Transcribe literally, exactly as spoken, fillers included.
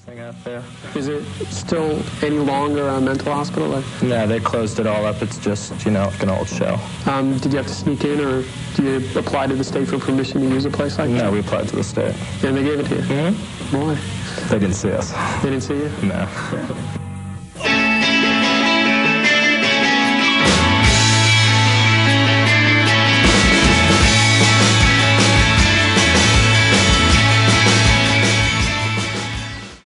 thing out there. Is it still any longer a mental hospital? Like, no, they closed it all up. It's just, you know, like an old shell. Um, did you have to sneak in, or do you apply to the state for permission to use a place like that? No, we applied to the state. And they gave it to you? Mm-hmm. Boy. They didn't see us. They didn't see you? No.